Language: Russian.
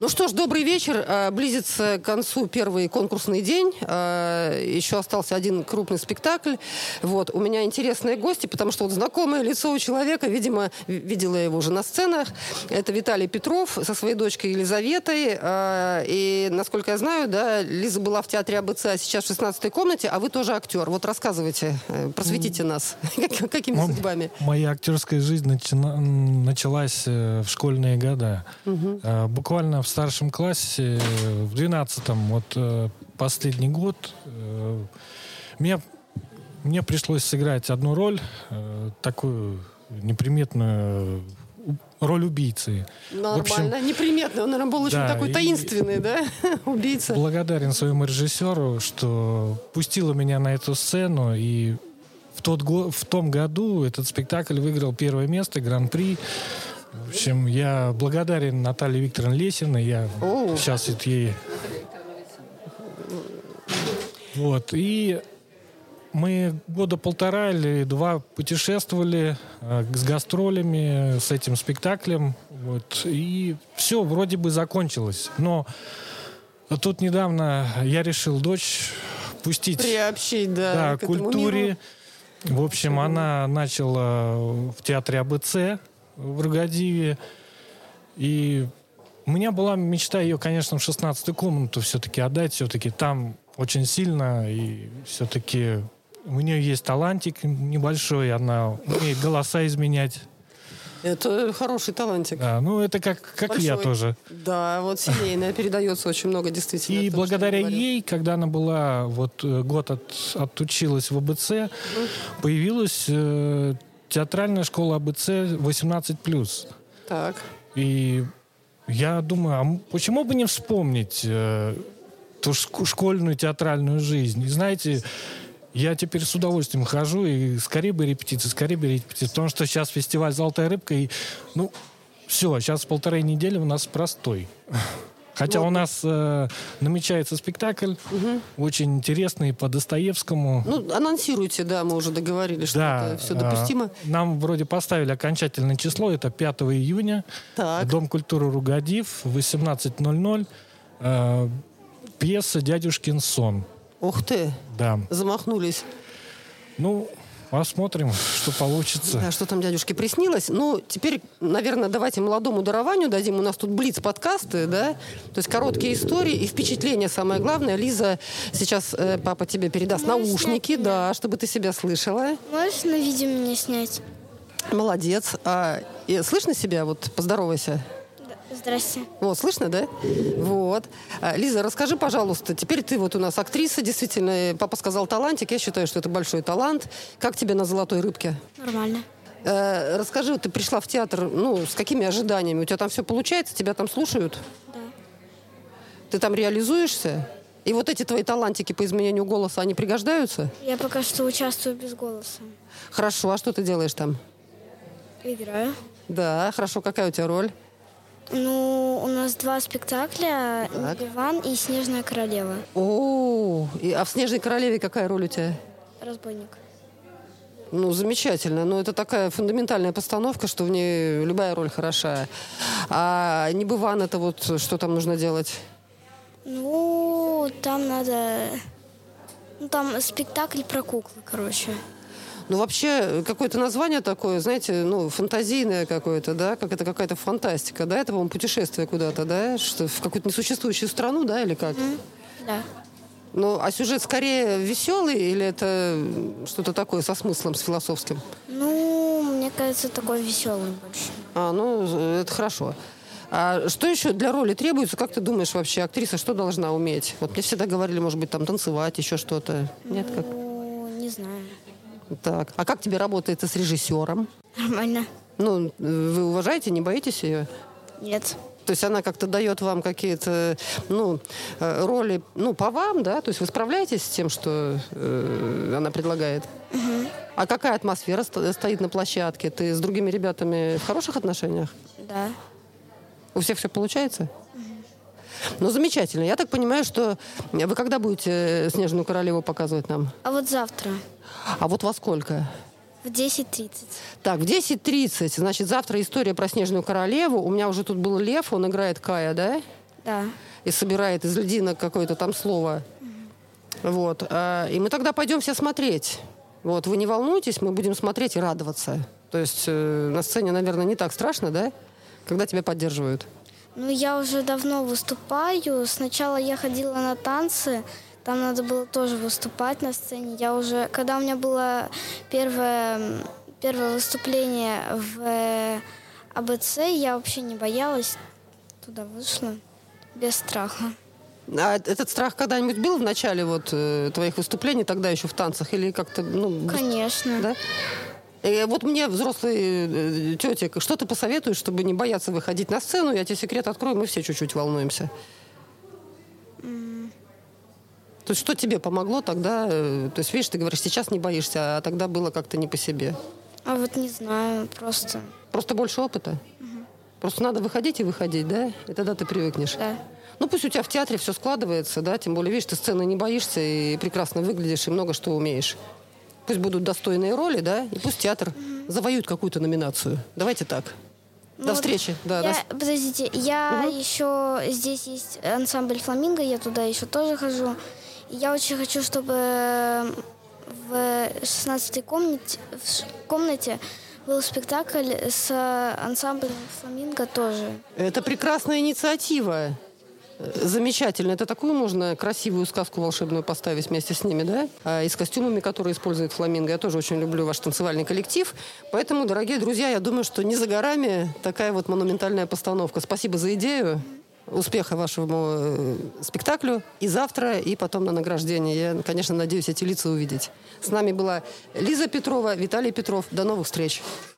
Ну что ж, добрый вечер. Близится к концу первый конкурсный день. Еще остался один крупный спектакль. Вот. У меня интересные гости, потому что вот знакомое лицо у человека, видимо, видела я его уже на сценах. Это Виталий Петров со своей дочкой Елизаветой. И, насколько я знаю, да, Лиза была в театре АБЦ, а сейчас в 16-й комнате, а вы тоже актер. Вот рассказывайте, просветите нас. Какими судьбами? Моя актерская жизнь началась в школьные года. Буквально в старшем классе, в 12-м, вот последний год, мне пришлось сыграть одну роль, такую неприметную роль убийцы. Нормально, неприметный. Он, наверное, был очень такой таинственный, да, убийца. Благодарен своему режиссеру, что пустила меня на эту сцену, и в том году этот спектакль выиграл первое место, гран-при. В общем, я благодарен Наталье Викторовне Лесиной. Я сейчас ей... Вот. И мы года полтора или два путешествовали с гастролями, с этим спектаклем. Вот. И все вроде бы закончилось. Но тут недавно я решил дочь пустить... Приобщить, к культуре. В общем, она начала в театре АБЦ в Рогадиве. И у меня была мечта ее, конечно, в 16-ю комнату все-таки отдать. Все-таки там очень сильно. И все-таки у нее есть талантик небольшой. Она умеет голоса изменять. Это хороший талантик. Да, ну это как я тоже. Да, вот семейное передается очень много, действительно. И благодаря ей, когда она была, вот год отучилась в АБЦ, появилась театральная школа АБЦ 18+. Так. И я думаю, а почему бы не вспомнить ту школьную театральную жизнь? И знаете, я теперь с удовольствием хожу, и скорее бы репетиции, потому что сейчас фестиваль «Золотая рыбка», и, все, сейчас 1,5 недели у нас простой. Хотя у нас намечается спектакль, очень интересный, по Достоевскому. Анонсируйте, да, мы уже договорились, что это все допустимо. Нам вроде поставили окончательное число, это 5 июня. Так. Дом культуры «Ругадив», 18:00. Пьеса «Дядюшкин сон». Ух ты! Да. Замахнулись. Посмотрим, что получится. Да, что там дядюшке приснилось. Теперь, наверное, давайте молодому дарованию дадим. У нас тут блиц-подкасты, да? То есть короткие истории и впечатления, самое главное. Лиза, сейчас папа тебе передаст наушники, да, чтобы ты себя слышала. Можешь на видео меня снять? Молодец. Слышно себя? Вот, поздоровайся. Здрасте. Слышно, да? Вот. Лиза, расскажи, пожалуйста, теперь ты вот у нас актриса, действительно, папа сказал талантик, я считаю, что это большой талант. Как тебе на «Золотой рыбке»? Нормально. Расскажи, ты пришла в театр, с какими ожиданиями? У тебя там все получается? Тебя там слушают? Да. Ты там реализуешься? И вот эти твои талантики по изменению голоса, они пригождаются? Я пока что участвую без голоса. Хорошо, а что ты делаешь там? Играю. Да, хорошо, какая у тебя роль? У нас 2 спектакля: «Иван» и «Снежная королева». А в «Снежной королеве» какая роль у тебя? Разбойник. Замечательно. Это такая фундаментальная постановка, что в ней любая роль хороша. А «Небыван» — это вот что там нужно делать? Там надо... там спектакль про куклы, короче. Вообще, какое-то название такое, знаете, фантазийное какое-то, да? Как это какая-то фантастика, да? Это, по-моему, путешествие куда-то, да? Что в какую-то несуществующую страну, да, или как? Да. А сюжет скорее веселый или это что-то такое со смыслом, с философским? Мне кажется, такой веселый больше. Это хорошо. А что еще для роли требуется? Как ты думаешь вообще, актриса что должна уметь? Вот мне всегда говорили, может быть, там танцевать, еще что-то. Нет, как? Не знаю. Так. А как тебе работает с режиссером? Нормально. Вы уважаете, не боитесь ее? Нет. То есть она как-то дает вам какие-то, роли, по вам, да? То есть вы справляетесь с тем, что она предлагает? Угу. А какая атмосфера стоит на площадке? Ты с другими ребятами в хороших отношениях? Да. У всех все получается? Замечательно. Я так понимаю, что вы когда будете «Снежную королеву» показывать нам? А вот завтра. А вот во сколько? В 10:30. Так, в 10:30. Значит, завтра история про «Снежную королеву». У меня уже тут был Лев, он играет Кая, да? Да. И собирает из льдинок какое-то там слово. Вот. И мы тогда пойдем все смотреть. Вот. Вы не волнуйтесь, мы будем смотреть и радоваться. То есть на сцене, наверное, не так страшно, да? Когда тебя поддерживают. Ну, я уже давно выступаю. Сначала я ходила на танцы. Там надо было тоже выступать на сцене. Когда у меня было первое выступление в АБЦ, я вообще не боялась. Туда вышла без страха. А этот страх когда-нибудь был в начале твоих выступлений, тогда еще в танцах? Или как-то, Конечно. Да? Вот мне, взрослые тети, что ты посоветуешь, чтобы не бояться выходить на сцену? Я тебе секрет открою, мы все чуть-чуть волнуемся. То есть что тебе помогло тогда? То есть, видишь, ты говоришь, сейчас не боишься, а тогда было как-то не по себе. А вот не знаю, просто... Просто больше опыта? Просто надо выходить и выходить, да? И тогда ты привыкнешь. Да. Ну, пусть у тебя в театре все складывается, да? Тем более, видишь, ты сцены не боишься и прекрасно выглядишь, и много что умеешь. Пусть будут достойные роли, да? И пусть театр завоюет какую-то номинацию. Давайте так. До встречи. Да, Подождите, еще... Здесь есть ансамбль «Фламинго», я туда еще тоже хожу. И я очень хочу, чтобы в 16-й комнате был спектакль с ансамблем «Фламинго» тоже. Это прекрасная инициатива. Замечательно. Это такую можно красивую сказку волшебную поставить вместе с ними, да? И с костюмами, которые использует «Фламинго». Я тоже очень люблю ваш танцевальный коллектив. Поэтому, дорогие друзья, я думаю, что не за горами такая вот монументальная постановка. Спасибо за идею. Успеха вашему спектаклю и завтра, и потом на награждение. Я, конечно, надеюсь эти лица увидеть. С нами была Лиза Петрова, Виталий Петров. До новых встреч.